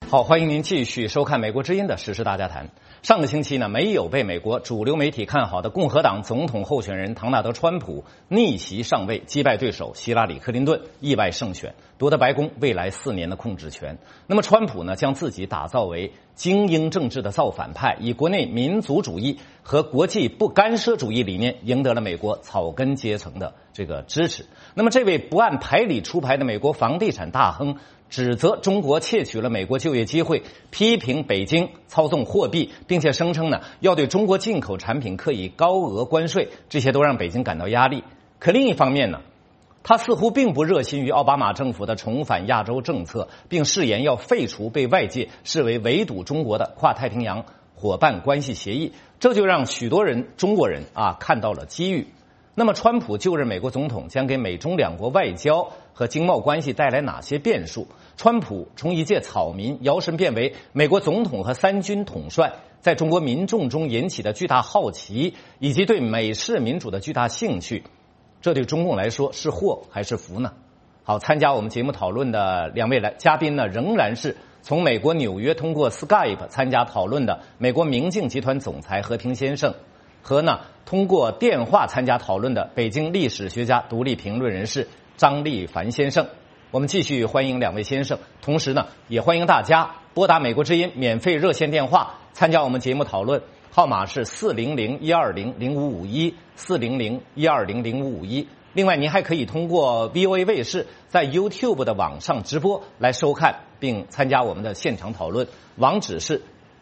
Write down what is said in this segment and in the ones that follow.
好，欢迎您继续收看《美国之音》的时事大家谈。上个星期呢，没有被美国主流媒体看好的共和党总统候选人唐纳德·川普逆袭上位，击败对手希拉里·克林顿，意外胜选，夺得白宫未来4年的控制权。那么，川普呢，将自己打造为精英政治的造反派，以国内民族主义和国际不干涉主义理念，赢得了美国草根阶层的这个支持。那么，这位不按牌理出牌的美国房地产大亨，指责中国窃取了美国就业机会，批评北京操纵货币，并且声称呢要对中国进口产品课以高额关税，这些都让北京感到压力。可另一方面呢，他似乎并不热心于奥巴马政府的重返亚洲政策，并誓言要废除被外界视为围堵中国的跨太平洋伙伴关系协议，这就让许多中国人看到了机遇。那么，川普就任美国总统将给美中两国外交和经贸关系带来哪些变数？川普从一介草民摇身变为美国总统和3军统帅，在中国民众中引起的巨大好奇，以及对美式民主的巨大兴趣，这对中共来说是祸还是福呢？好，参加我们节目讨论的2位嘉宾呢，仍然是从美国纽约通过 Skype 参加讨论的美国明镜集团总裁和平先生，和呢通过电话参加讨论的北京历史学家、独立评论人士张立凡先生。我们继续欢迎2位先生，同时呢也欢迎大家拨打美国之音免费热线电话参加我们节目讨论，号码是400-120-0551 400-120-0551。另外您还可以通过 VOA 卫视在 YouTube 的网上直播来收看并参加我们的现场讨论，网址是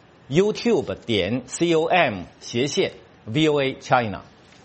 youtube.com/VOA China。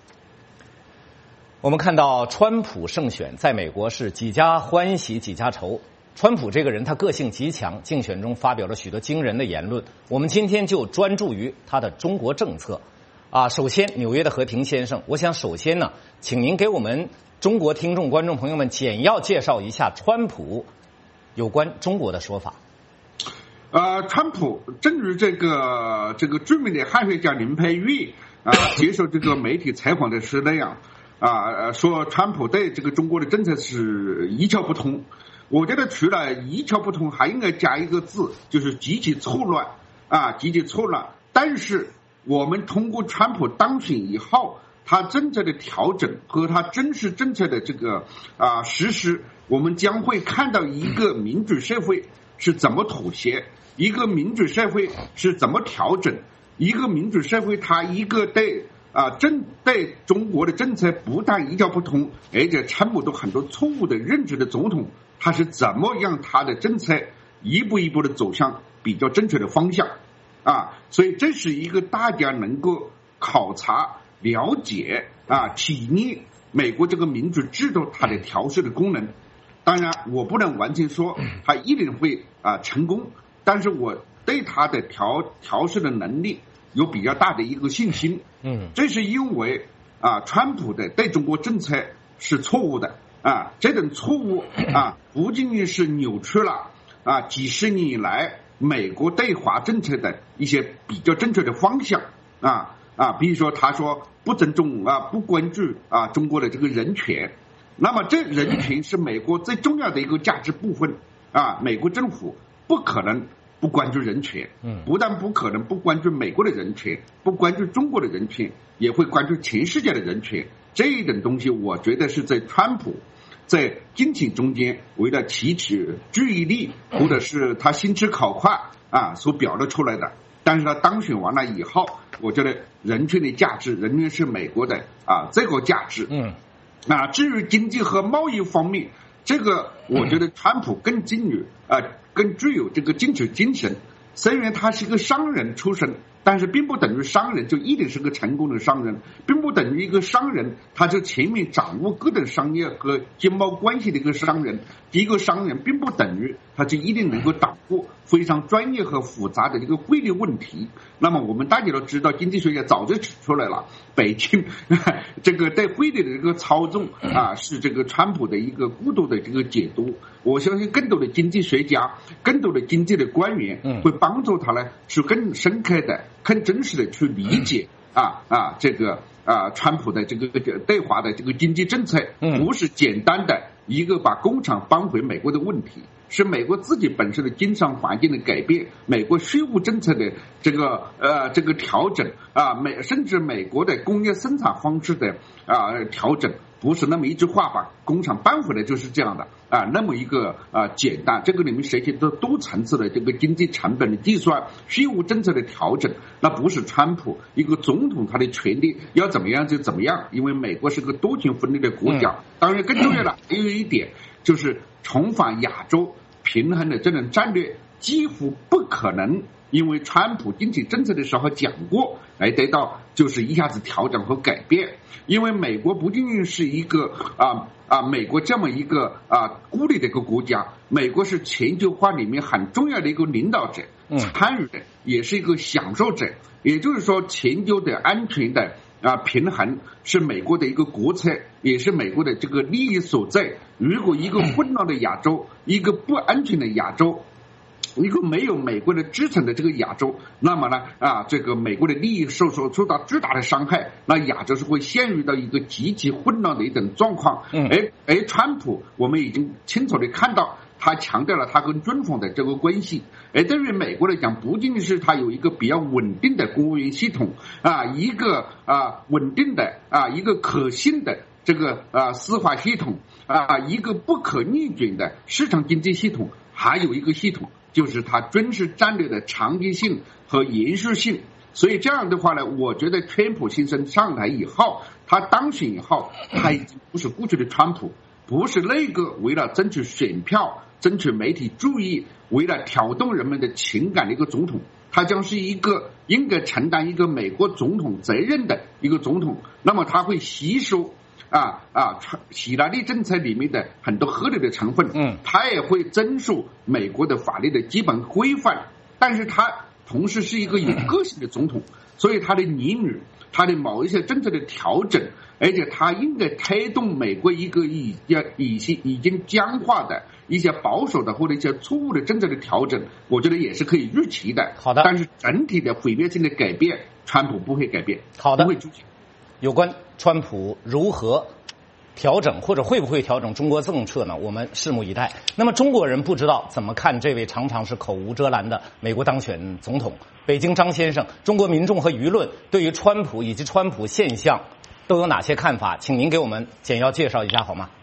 我们看到川普胜选在美国是几家欢喜几家愁。川普这个人他个性极强，竞选中发表了许多惊人的言论。我们今天就专注于他的中国政策。首先纽约的和平先生，我想首先呢，请您给我们中国听众观众朋友们简要介绍一下川普有关中国的说法。 川普正如这个著名的汉学家林培育接受这个媒体采访的时那样说川普对这个中国的政策是一窍不通。我觉得除了一窍不通，还应该加一个字，就是极其错乱极其错乱。但是我们通过川普当选以后，他政策的调整和他真实政策的这个实施，我们将会看到一个民主社会是怎么妥协，一个民主社会是怎么调整，一个民主社会它一个对中国的政策不但一窍不通，而且参谋到很多错误的认知的总统，他是怎么让他的政策一步一步的走向比较正确的方向所以这是一个大家能够考察了解体验美国这个民主制度它的调试的功能。当然我不能完全说他一定会成功，但是我对他的调试的能力有比较大的一个信心。这是因为川普的对中国政策是错误的这种错误不仅仅是扭曲了几十年以来美国对华政策的一些比较正确的方向比如说他说不尊重不关注中国的这个人权，那么这人权是美国最重要的一个价值部分美国政府不可能不关注人权，不但不可能不关注美国的人权，不关注中国的人权，也会关注全世界的人权。这一种东西我觉得是在川普在竞选中间为了提起注意力，或者是他心直口快所表达出来的。但是他当选完了以后，我觉得人权的价值仍然是美国的这个价值。至于经济和贸易方面，这个我觉得川普更具有这个竞选精神。虽然他是一个商人出身，但是并不等于商人就一定是个成功的商人，并不等于一个商人他就全面掌握各种商业和经贸关系的一个商人。一个商人并不等于他就一定能够掌握非常专业和复杂的一个汇率问题。那么我们大家都知道，经济学家早就指出来了，北京这个对汇率的这个操纵是这个川普的一个过度的这个解读。我相信更多的经济学家、更多的经济的官员会帮助他呢，去更深刻的、更真实的去理解这个川普的这个对华的这个经济政策，不是简单的一个把工厂搬回美国的问题， 是美国自己本身的经商环境的改变，美国税务政策的这个调整啊，甚至美国的工业生产方式的调整，不是那么一句话把工厂搬回来就是这样的那么一个简单。这个里面涉及到多层次的这个经济成本的计算、税务政策的调整，那不是川普一个总统他的权利要怎么样就怎么样，因为美国是个多权分立的国家。当然更重要的还有一点就是重返亚洲平衡的这种战略几乎不可能，因为川普经济政策的时候讲过来得到就是一下子调整和改变。因为美国不仅仅是一个美国这么一个孤立的一个国家，美国是全球化里面很重要的一个领导者，参与的也是一个享受者。也就是说，全球的安全的平衡是美国的一个国策，也是美国的这个利益所在。如果一个混乱的亚洲，一个不安全的亚洲，一个没有美国的支撑的这个亚洲，那么呢这个美国的利益受到巨大的伤害，那亚洲是会陷入到一个极其混乱的一种状况。而川普我们已经清楚的看到，他强调了他跟中方的这个关系。而对于美国来讲，不仅仅是他有一个比较稳定的公务员系统一个稳定的一个可信的这个司法系统一个不可逆转的市场经济系统，还有一个系统就是它军事战略的长期性和延续性。所以这样的话呢，我觉得川普先生上台以后，他当选以后，他已经不是过去的川普，不是那个为了争取选票、争取媒体注意、为了挑动人们的情感的一个总统，他将是一个应该承担一个美国总统责任的一个总统。那么他会吸收希拉里政策里面的很多合理的成分，他也会遵守美国的法律的基本规范，但是他同时是一个有个性的总统，所以他的言语、他的某一些政策的调整，而且他应该推动美国一个已经僵化的一些保守的或者一些错误的政策的调整，我觉得也是可以预期的。 好的， 但是整体的毁灭性的改变，川普不会改变。 好的， 不会出现。 有关川普如何调整或者会不会调整中国政策呢？我们拭目以待。那么中国人不知道怎么看这位常常是口无遮拦的美国当选总统北京张先生，中国民众和舆论对于川普以及川普现象都有哪些看法？请您给我们简要介绍一下好吗？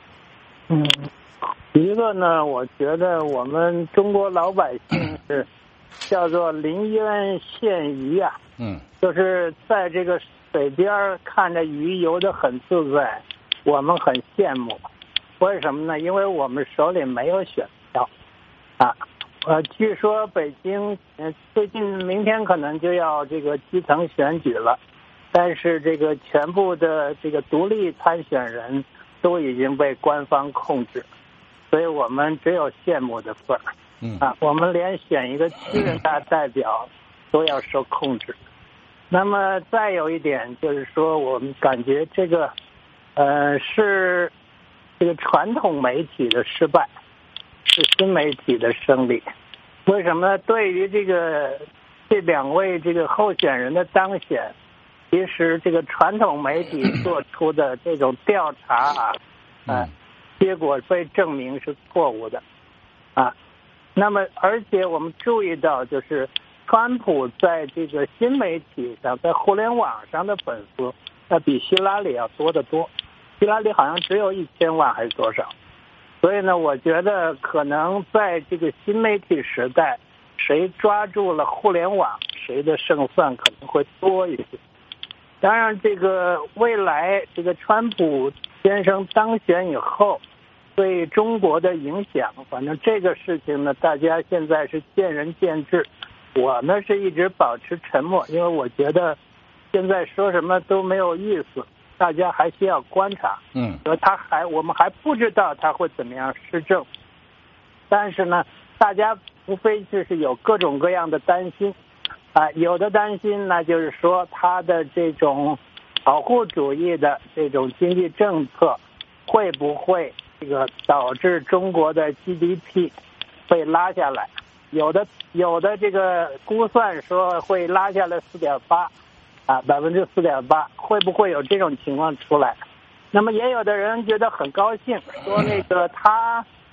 一个呢，我觉得我们中国老百姓是叫做临渊羡鱼就是在这个水边看着鱼游得很自在，我们很羡慕。为什么呢？因为我们手里没有选票据说北京最近明天可能就要这个基层选举了，但是这个全部的这个独立参选人都已经被官方控制，所以我们只有羡慕的份儿我们连选一个区人大代表都要受控制。那么再有一点就是说，我们感觉这个是这个传统媒体的失败，是新媒体的胜利。为什么呢？对于这两位这个候选人的当选，其实这个传统媒体做出的这种调查结果被证明是错误的那么而且我们注意到，就是川普在这个新媒体上，在互联网上的粉丝比希拉里要多得多，希拉里好像只有1000万还是多少。所以呢，我觉得可能在这个新媒体时代，谁抓住了互联网，谁的胜算可能会多一些。当然这个未来这个川普先生当选以后对中国的影响，反正这个事情呢，大家现在是见仁见智。我呢是一直保持沉默，因为我觉得现在说什么都没有意思，大家还需要观察。我们还不知道他会怎么样施政，但是呢，大家无非就是有各种各样的担心有的担心呢，就是说他的这种保护主义的这种经济政策会不会这个导致中国的 GDP 会拉下来。有的这个估算说会拉下来4.8%， 4.8%，会不会有这种情况出来？那么也有的人觉得很高兴，说那个他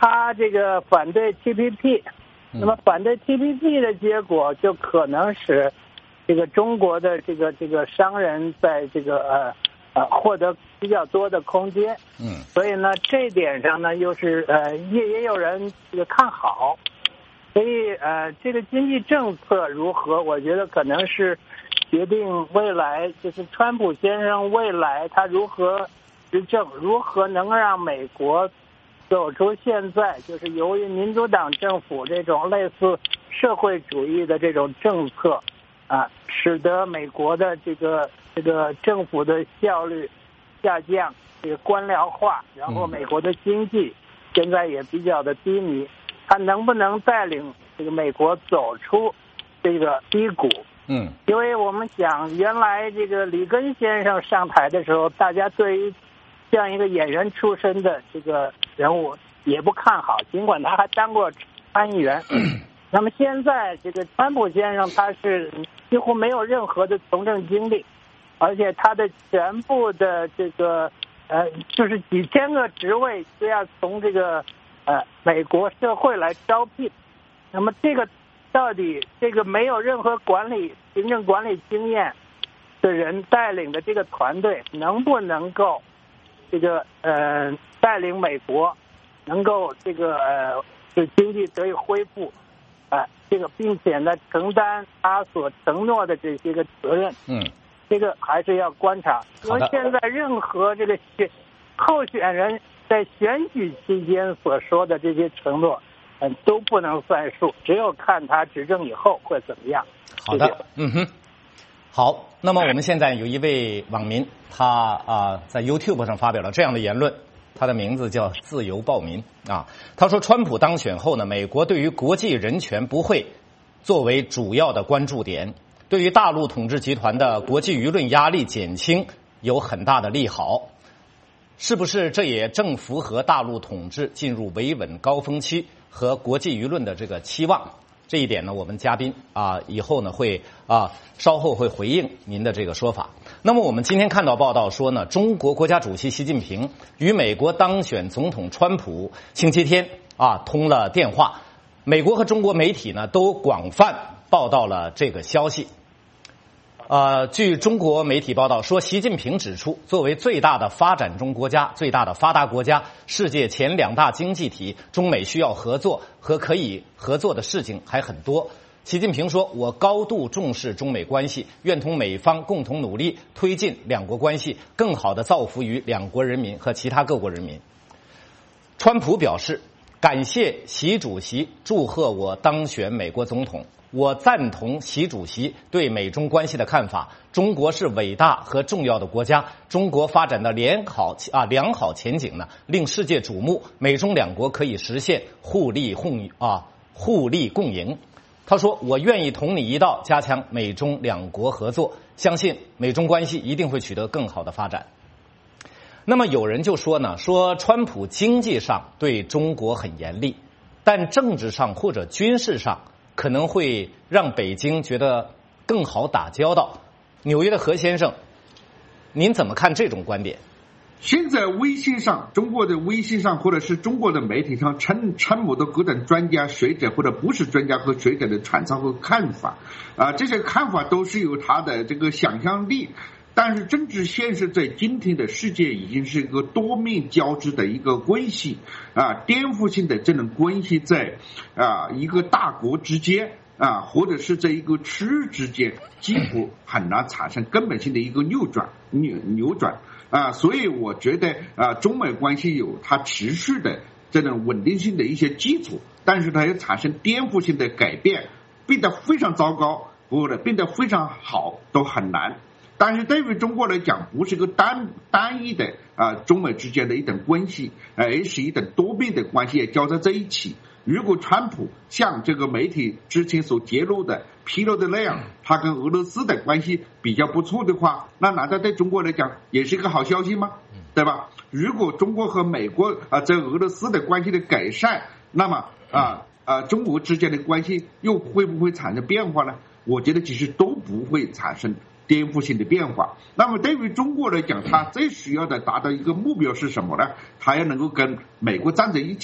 他这个反对 TPP， 那么反对 TPP 的结果就可能使这个中国的这个商人在这个获得比较多的空间。所以呢，这一点上呢，又是也有人这个看好。所以这个经济政策如何，我觉得可能是决定未来，就是川普先生未来他如何执政，如何能让美国走出现在就是由于民主党政府这种类似社会主义的这种政策使得美国的这个政府的效率下降，这个官僚化，然后美国的经济现在也比较的低迷，他能不能带领这个美国走出这个低谷？因为我们想原来这个里根先生上台的时候，大家对于这样一个演员出身的这个人物也不看好，尽管他还当过参议员。那么现在这个川普先生他是几乎没有任何的从政经历，而且他的全部的这个就是几千个职位都要从这个美国社会来招聘。那么这个到底这个没有任何行政管理经验的人带领的这个团队能不能够这个带领美国能够这个使经济得以恢复这个并且呢承担他所承诺的这些个责任。这个还是要观察，因为现在任何这个候选人在选举期间所说的这些承诺都不能算数，只有看他执政以后会怎么样。 好的，好，那么我们现在有一位网民，他在 YouTube 上发表了这样的言论，他的名字叫自由暴民他说川普当选后呢，美国对于国际人权不会作为主要的关注点，对于大陆统治集团的国际舆论压力减轻有很大的利好。是不是这也正符合大陆统治进入维稳高峰期和国际舆论的这个期望？这一点呢，我们嘉宾以后呢会稍后会回应您的这个说法。那么我们今天看到报道说呢，中国国家主席习近平与美国当选总统川普星期天通了电话，美国和中国媒体呢都广泛报道了这个消息。据中国媒体报道说，习近平指出，作为最大的发展中国家、最大的发达国家、世界前2大经济体，中美需要合作和可以合作的事情还很多。习近平说，我高度重视中美关系，愿同美方共同努力，推进两国关系更好地造福于两国人民和其他各国人民。川普表示，感谢习主席祝贺我当选美国总统，我赞同习主席对美中关系的看法，中国是伟大和重要的国家，中国发展的良好前景呢令世界瞩目，美中两国可以实现互利共赢。他说，我愿意同你一道加强美中两国合作，相信美中关系一定会取得更好的发展。那么有人就说呢，说川普经济上对中国很严厉，但政治上或者军事上可能会让北京觉得更好打交道。纽约的何先生，您怎么看这种观点？ 现在微信上，中国的微信上或者是中国的媒体上称川普的各种专家学者或者不是专家和学者的传唱和看法这些看法都是有他的这个想象力，但是政治现实在今天的世界已经是一个多面交织的一个关系颠覆性的这种关系在一个大国之间或者是在一个区域之间几乎很难产生根本性的一个扭转所以我觉得中美关系有它持续的这种稳定性的一些基础，但是它要产生颠覆性的改变，变得非常糟糕或者变得非常好都很难。但是对于中国来讲，不是一个单一的中美之间的一种关系，而是一种多面的关系也交织在一起。如果川普像这个媒体之前所披露的那样，他跟俄罗斯的关系比较不错的话，那难道对中国来讲也是一个好消息吗？对吧？如果中国和美国在俄罗斯的关系的改善，那么中国之间的关系又会不会产生变化呢？我觉得其实都不会产生颠覆性的变化。那么对于中国来讲，他最需要的达到一个目标是什么呢？他要能够跟美国站在一起，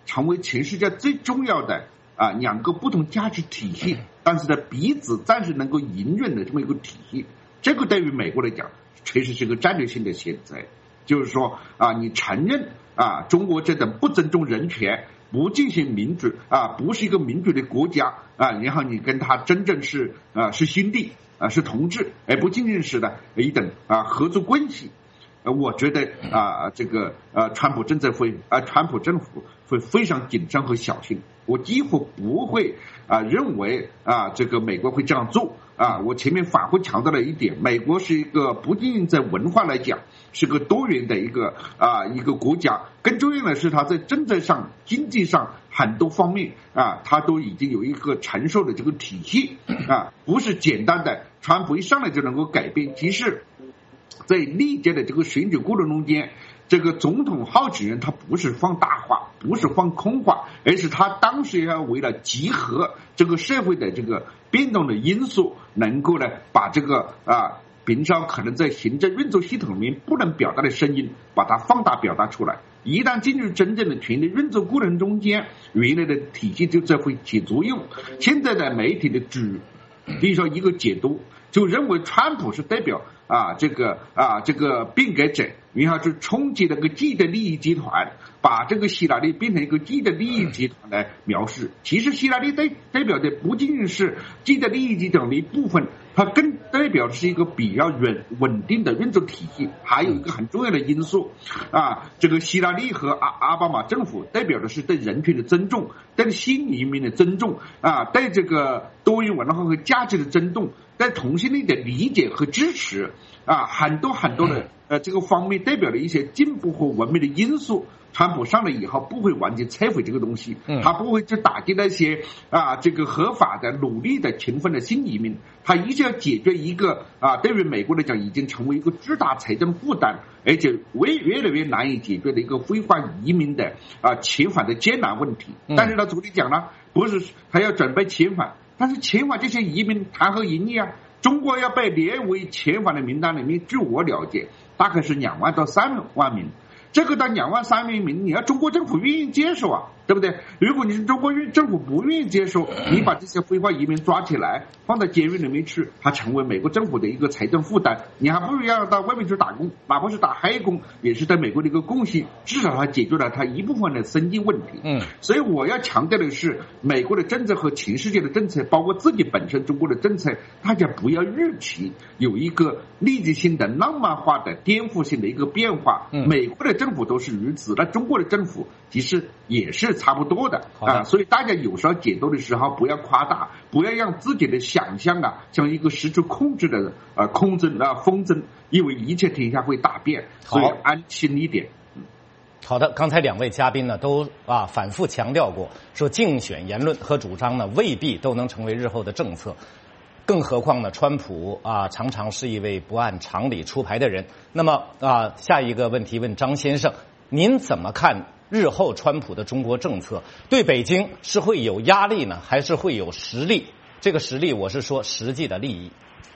成为全世界最重要的两个不同价值体系，但是呢彼此暂时能够营运的这么一个体系，这个对于美国来讲确实是个战略性的选择。就是说你承认中国这种不尊重人权、不进行民主不是一个民主的国家然后你跟他真正是兄弟是同志，而不仅仅是的一等合作关系。我觉得这个川普政府会非常谨慎和小心，我几乎不会认为这个美国会这样做我前面反复强调了一点，美国是一个不仅仅在文化来讲是个多元的一个国家，更重要的是它在政策上、经济上很多方面它都已经有一个成熟的这个体系不是简单的川普一上来就能够改变。其实在历届的这个选举过程中间，这个总统候选人他不是放大话，不是放空话，而是他当时要为了集合这个社会的这个变动的因素，能够呢把这个平常可能在行政运作系统里面不能表达的声音，把它放大表达出来。一旦进入真正的权力运作过程中间，原来的体系就在会起作用。现在的媒体的比如说一个解读，就认为川普是代表这个变革者，然后就冲击那个既得利益集团，把这个希拉里变成一个既得利益集团来描述。其实希拉里代表的不仅仅是既得利益集团的一部分，它更代表的是一个比较稳定的运作体系。还有一个很重要的因素这个希拉里和奥巴马政府代表的是对人权的尊重，对新移民的尊重对这个多元文化和价值的尊重，对同性恋的理解和支持很多的这个方面代表了一些进步和文明的因素。川普上来以后不会完全拆毁这个东西，他不会去打击那些这个合法的努力的勤奋的新移民，他一定要解决一个对于美国来讲已经成为一个巨大财政负担，而且越来越难以解决的一个非法移民的遣返的艰难问题。但是呢，总理讲了，不是还要准备遣返，但是遣返这些移民谈何容易中国要被列为遣返的名单里面，据我了解大概是2万到3万名。这个到2万3万名，你要中国政府愿意接受对不对？如果你是中国政府不愿意接受，你把这些非法移民抓起来放到监狱里面去，它成为美国政府的一个财政负担，你还不如要到外面去打工，哪怕是打黑工，也是对美国的一个贡献，至少它解决了它一部分的生计问题。所以我要强调的是，美国的政策和全世界的政策，包括自己本身中国的政策，大家不要预期有一个立即性的浪漫化的颠覆性的一个变化。美国的政府都是如此，那中国的政府其实也是差不多的所以大家有时候解读的时候不要夸大，不要让自己的想象像一个失去控制的空针风筝，因为一切天下会大变，所以安心一点。 好的，刚才2位嘉宾呢都反复强调过，说竞选言论和主张呢未必都能成为日后的政策，更何况呢，川普常常是一位不按常理出牌的人。那么下一个问题问张先生，您怎么看日后川普的中国政策？对北京是会有压力呢，还是会有实力？这个实力我是说实际的利益。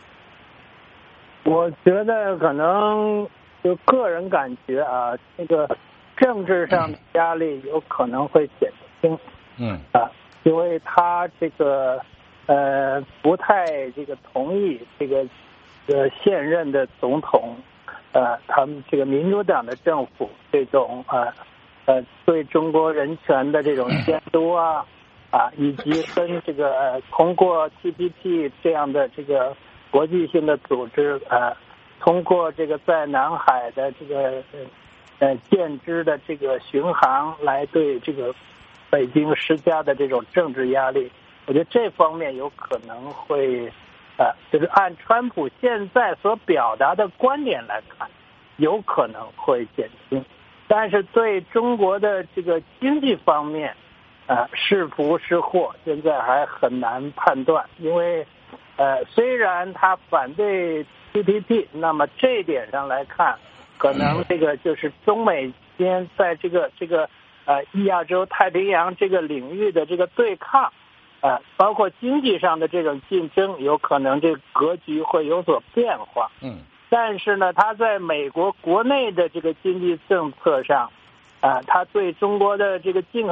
我觉得可能就个人感觉这个政治上的压力有可能会减轻。因为他这个不太这个同意这个现任的总统他们这个民主党的政府这种对中国人权的这种监督以及跟这个通过 TPP 这样的这个国际性的组织通过这个在南海的这个舰只的这个巡航来对这个北京施加的这种政治压力，我觉得这方面有可能会就是按川普现在所表达的观点来看，有可能会减轻。但是对中国的这个经济方面是福是祸，现在还很难判断。因为虽然他反对 TPP， 那么这一点上来看，可能这个就是中美间在这个亚洲太平洋这个领域的这个对抗包括经济上的这种竞争，有可能这个格局会有所变化。但是呢，他在美国国内的这个经济政策上他对中国的这个进口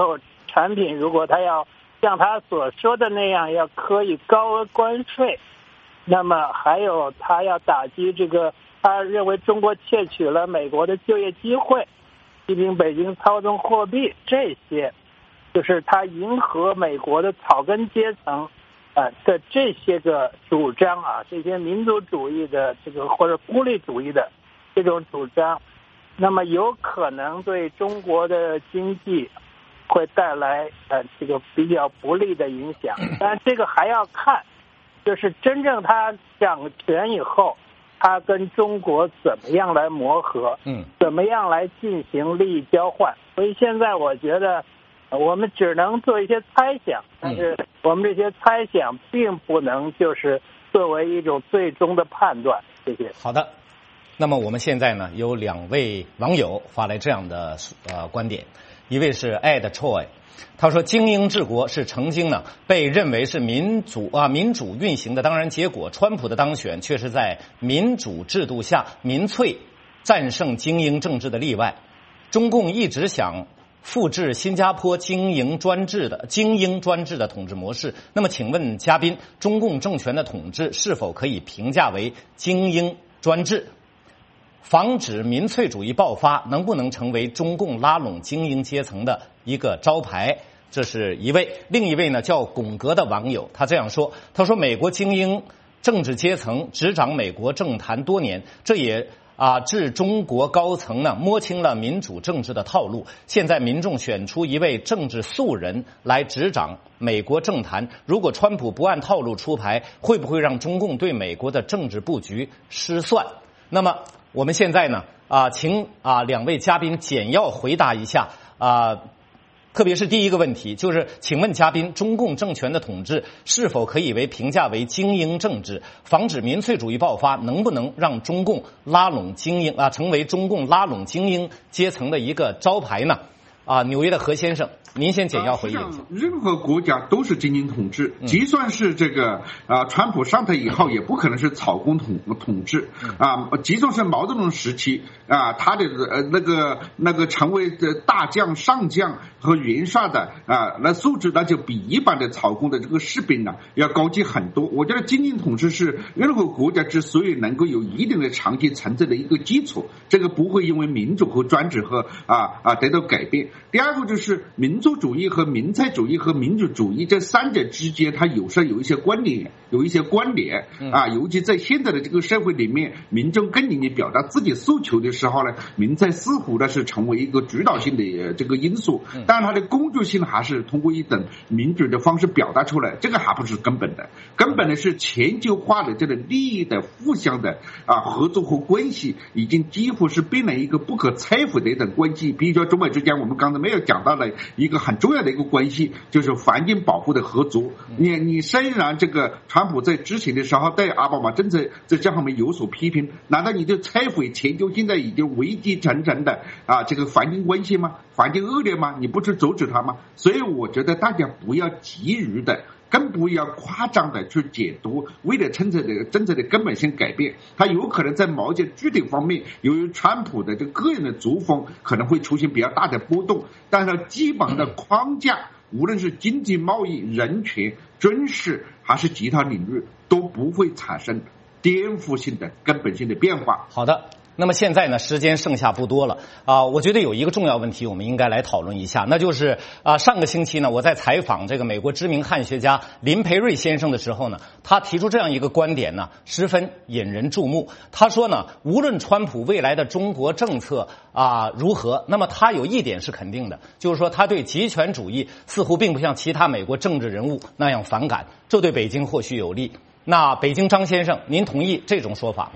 产品如果他要像他所说的那样要科以高额关税，那么还有他要打击这个他认为中国窃取了美国的就业机会，批评北京操纵货币，这些就是他迎合美国的草根阶层的这些个主张啊，这些民族主义的这个或者孤立主义的这种主张，那么有可能对中国的经济会带来这个比较不利的影响。但这个还要看，就是真正他掌权以后，他跟中国怎么样来磨合，怎么样来进行利益交换。所以现在我觉得我们只能做一些猜想，但是我们这些猜想并不能就是作为一种最终的判断。谢谢。 好的，那么我们现在呢有2位网友发来这样的观点，一位是 Ed Choi， 他说精英治国是曾经呢被认为是民主运行的当然结果，川普的当选却是在民主制度下民粹战胜精英政治的例外。中共一直想复制新加坡精英专制的统治模式。那么请问嘉宾，中共政权的统治是否可以评价为精英专制？防止民粹主义爆发能不能成为中共拉拢精英阶层的一个招牌？这是一位。另一位呢叫巩格的网友，他这样说，他说美国精英政治阶层执掌美国政坛多年，这也致中国高层呢摸清了民主政治的套路。现在民众选出一位政治素人来执掌美国政坛，如果川普不按套路出牌，会不会让中共对美国的政治布局失算？那么我们现在呢请2位嘉宾简要回答一下特别是第一个问题，就是请问嘉宾，中共政权的统治是否可以评价为精英政治？防止民粹主义爆发能不能让中共拉拢精英成为中共拉拢精英阶层的一个招牌呢？纽约的何先生，您先简要回应一下。 任何国家都是精英统治，即算是这个川普上台以后，也不可能是草根统治即算是毛泽东时期他的那个成为大将、上将和元帅的那素质，那就比一般的草根的这个士兵呢要高级很多。我觉得精英统治是任何国家之所以能够有一定的长期存在的一个基础，这个不会因为民主和专制和得到改变。第二个就是民族主义和民粹主义和民主主义这三者之间，它有时候有一些关联，尤其在现在的这个社会里面，民众更愿意表达自己诉求的时候呢，民粹似乎呢是成为一个主导性的这个因素，但它的公正性还是通过一种民主的方式表达出来，这个还不是根本的。根本的是全球化的这个利益的互相的合作和关系，已经几乎是变成一个不可拆毁的一种关系。比如说中美之间，我们刚才没有讲到了一个很重要的一个关系，就是环境保护的合作。你虽然这个川普在之前的时候对奥巴马政策在这方面有所批评，难道你就拆毁全球现在已经危机沉沉的这个环境关系吗？环境恶劣吗？你不去阻止它吗？所以我觉得大家不要急于的，更不要夸张的去解读为了政策的根本性改变，它有可能在某些具体方面，由于川普的这个个人的作风可能会出现比较大的波动，但是基本的框架，无论是经济贸易、人权、军事还是其他领域，都不会产生颠覆性的根本性的变化。 好的。那么现在呢，时间剩下不多了我觉得有一个重要问题我们应该来讨论一下，那就是上个星期呢，我在采访这个美国知名汉学家林培瑞先生的时候呢，他提出这样一个观点呢，十分引人注目。他说呢，无论川普未来的中国政策如何，那么他有一点是肯定的，就是说他对极权主义似乎并不像其他美国政治人物那样反感，这对北京或许有利。那北京张先生，您同意这种说法吗？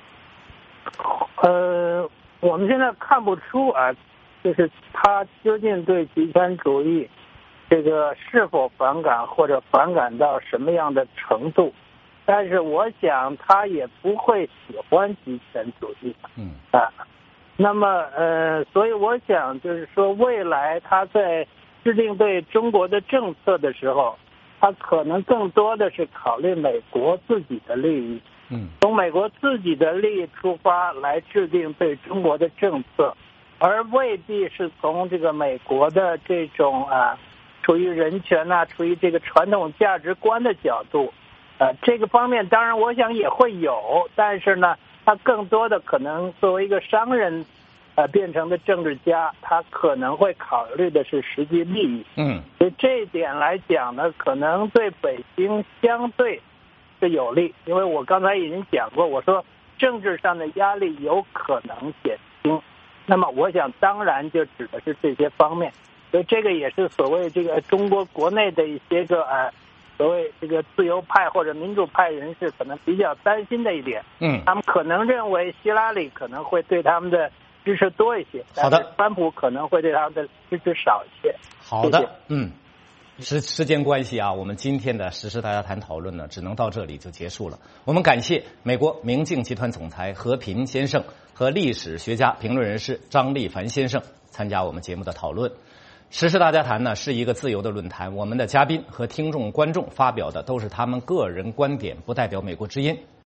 我们现在看不出就是他究竟对极权主义这个是否反感，或者反感到什么样的程度，但是我想他也不会喜欢极权主义那么所以我想就是说，未来他在制定对中国的政策的时候，他可能更多的是考虑美国自己的利益，从美国自己的利益出发来制定对中国的政策，而未必是从这个美国的这种出于人权呐，出于这个传统价值观的角度，这个方面当然我想也会有，但是呢，他更多的可能作为一个商人，变成的政治家，他可能会考虑的是实际利益。所以这一点来讲呢，可能对北京相对是有利，因为我刚才已经讲过，我说政治上的压力有可能减轻，那么我想当然就指的是这些方面，所以这个也是所谓这个中国国内的一些个所谓这个自由派或者民主派人士可能比较担心的一点，他们可能认为希拉里可能会对他们的支持多一些， 好的， 川普可能会对他们的支持少一些。 好的，时间关系啊，我们今天的时事大家谈讨论呢，只能到这里就结束了。我们感谢美国明镜集团总裁何平先生和历史学家评论人士张立凡先生参加我们节目的讨论。时事大家谈呢是一个自由的论坛，我们的嘉宾和听众观众发表的都是他们个人观点，不代表美国之音